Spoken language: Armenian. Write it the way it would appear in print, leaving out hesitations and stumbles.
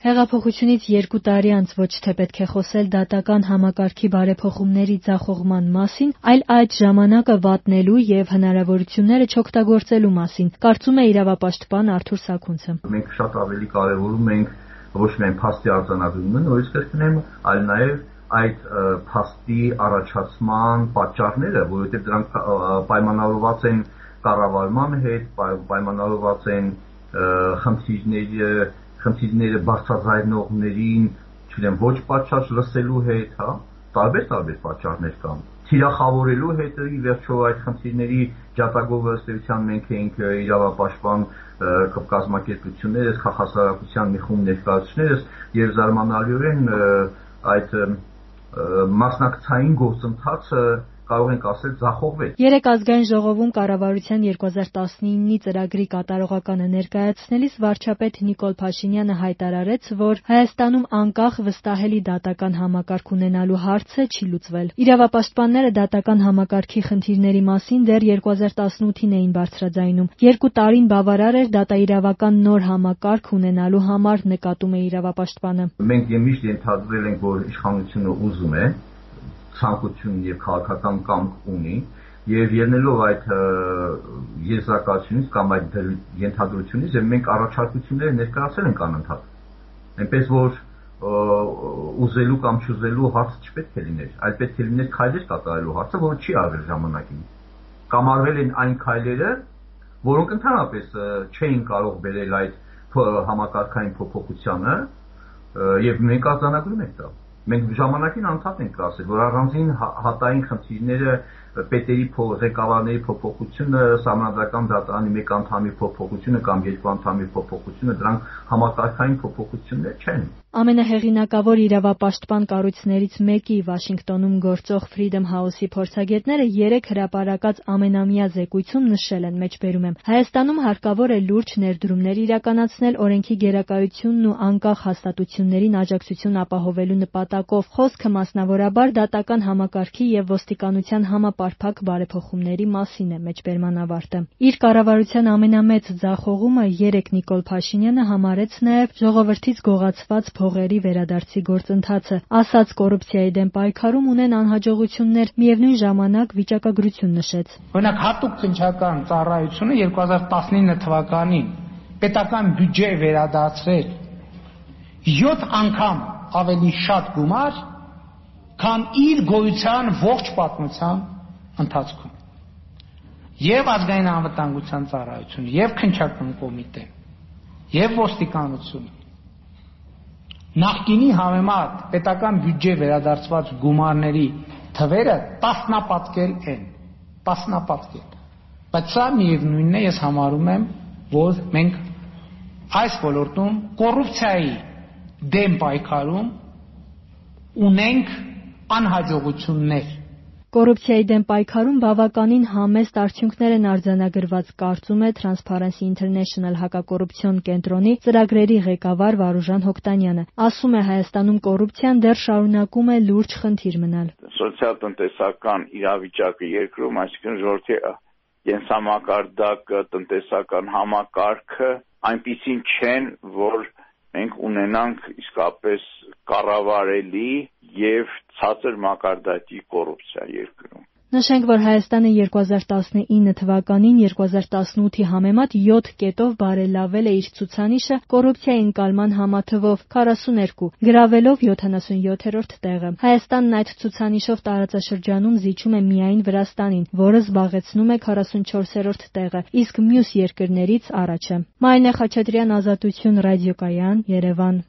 Հեղափոխությունից 2 տարի անց ոչ թե պետք է խոսել դատական համակարգի բարեփոխումների ձախողման մասին, այլ այդ ժամանակը վատնելու եւ հնարավորությունները չօգտագործելու մասին, կարծում է իրավապաշտպան Արթուր Սաքունցը։ Մենք շատ ավելի կարևորում ենք ոչ միայն փաստի արձանագրումը նորից կրկնեմ, այլ նաեւ այդ փաստի առաջացման պատճառները, որովհետեւ դրանք պայմանավորված են կառավարման հետ, պայմանավորված են խնդիրները բարձրաձայնողներին, չգիտեմ, ոչ պատշաճ լսելու հետ, հա, տարբեր պատճառներ կան։ Թիրախավորելու հետ ի վերջո այդ խնդիրների ջատագովը ըստ էության մենք էինք իրավապաշտպան կազմակերպություններս, քաղաքասարակության մի խումբ ներկայացուցիչներս եւ զարմանալիորեն այդ մասնակցային գործընթացը կարող ենք ասել ձախողվեց։ Երեկ ազգային ժողովում կառավարության 2019-ի ծրագրի կատարողականը ներկայացնելիս վարչապետ Նիկոլ Փաշինյանը հայտարարեց, որ Հայաստանում անկախ վստահելի դատական համակարգ ունենալու հարցը չի լուծվել։ Իրավապաշտպանները դատական համակարգի խնդիրների մասին դեռ 2018-ին էին բարձրաձայնում։ 2 տարին բավարար էր դատաիրավական նոր համակարգ ունենալու համար, նկատում է իրավապաշտպանը։ Մենք միշտ ենթադրել ենք, որ իշխանությունը ուզում է ցանկություն եւ քաղաքական կամք ունի եւ ելնելով այդ եզրակացությունից կամ այդ ենթադրությունից եւ մենք առաջարկությունները ներկայացել ենք անընդհատ այնպես որ ուզելու կամ չուզելու հարցը չպետք է լիներ, այլ պետք է լիներ քայլեր կատարելու հարցը, որը չի արվել ժամանակին կամ արվել են այն քայլերը, որոնք ընդհանրապես չէին կարող բերել այդ համակարգային փոփոխությանը եւ մենք արձանագրում ենք դա։ Մենք ժամանակին անդադար ենք ասել, որ առանձին հատային խնդիրները պետերի ղեկավարների փոփոխությունը, սահմանադրական դատարանի 1 անդամի փոփոխությունը կամ 2 անդամի փոփոխությունը, դրանք համակարգային փոփոխություններ չեն։ Ամենահեղինակավոր իրավապաշտպան կառույցներից մեկի Վաշինգտոնում գործող Freedom House-ի փորձագետները 3 հրապարակած ամենամյա զեկույցում նշել են, մեջբերում եմ, Հայաստանում հարկավոր է լուրջ ներդրումներ իրականացնել օրենքի գերակայությունն ու անկախ հաստատություններին աջակցություն ապահովելու նպատակով, խոսքը մասնավորաբար դատական համակարգի եւ ոստիկանության համապարփակ բարեփոխումների մասին է, մեջբերման ավարտը։ Իր կառավարության ամենամեծ ձախողումը 3 Նիկոլ Փաշինյանը համարեց նաեւ ժողովրդից գողացված փողերի վերադարձի գործընթացը, ասաց կոռուպցիայի դեմ պայքարում ունեն անհաջողություններ, միևնույն ժամանակ վիճակագրություն նշեց։ Օրինակ հատուկ քննչական ծառայությունը 2019 թվականին պետական բյուջե վերադարձրել 7 անգամ ավելի շատ գումար, քան իր գոյության ողջ պատմության ընթացքում։ Եվ ազգային անվտանգության ծառայությունը, եւ քննչական կոմիտեն, եւ ոստիկանությունը նախկինի համեմատ պետական բյուջե վերադարձված գումարների թվերը տասնապատկել են, բայց սա միևնույնն է, ես համարում եմ, որ մենք այս ոլորտում կոռուպցիայի դեմ պայքարում ունենք անհաջողություններ։ Կոռուպցիայի դեմ պայքարում բավականին համեստ արդյունքներ են արձանագրված, կարծում է Transparency International հակակոռուպցիոն կենտրոնի ծրագրերի ղեկավար Վարուժան Հոկտանյանը։ Ասում է, Հայաստանում կոռուպցիան դեռ շարունակում է լուրջ խնդիր մնալ։ Սոցիալ-տնտեսական իրավիճակը երկրում, այսինքն ժողովրդի կենսամակարդակը, տնտեսական համակարգը այնպիսին չեն, որ մենք ունենանք իսկապես կառավարելի եւ ցածր մակարդակի կոռուպցիա երկրում։ Նշենք, որ Հայաստանը 2019 թվականին 2018-ի համեմատ 7 կետով բարելավել է իր ցուցանիշը կոռուպցիայի ընկալման համաթվով 42, գրավելով 77-րդ տեղը։ Հայաստանն այդ ցուցանիշով տարածաշրջանում զիջում է միայն Վրաստանին, որը զբաղեցնում է 44-րդ տեղը, իսկ մյուս երկրներից առաջ է։ Մարինե Խաչատրյան, Ազատություն ռադիոկայան, Երևան։